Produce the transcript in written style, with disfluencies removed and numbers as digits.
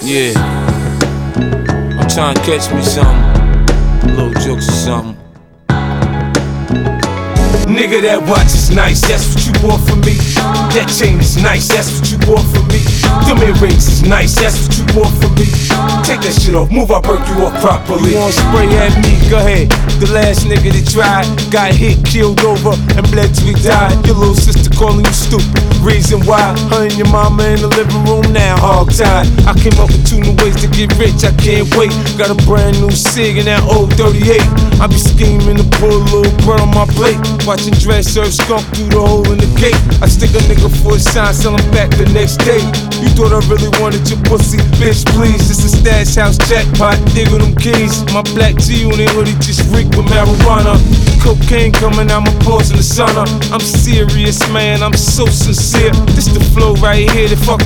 Yeah, I'm trying to catch me something, little jokes or something. Nigga, that watch is nice, that's what you bought for me. That chain is nice, that's what you bought for me. Them earrings is nice, that's what you bought for me. Take that shit off, move, I'll break you off properly. You wanna spray at me? Go ahead. The last nigga that tried got hit, killed over, and bled till he died. Your little sister calling you stupid. Reason why? Her and your mama in the living room now, hog tied. I came up with 2 new ways to get rich, I can't wait. Got a brand new cig in that old 38. I be scheming to pull a little bread on my plate. Watching dress serve skunk through the hole in the gate. I stick a nigga for a sign, sell him back the next day. You thought I really wanted your pussy? Bitch, please. It's a stash house jackpot, dig with them keys. My black tee on their hoodie just reek with marijuana. Cocaine coming out my pores in the sauna. I'm serious, man, I'm so sincere. This the flow right here, the fuck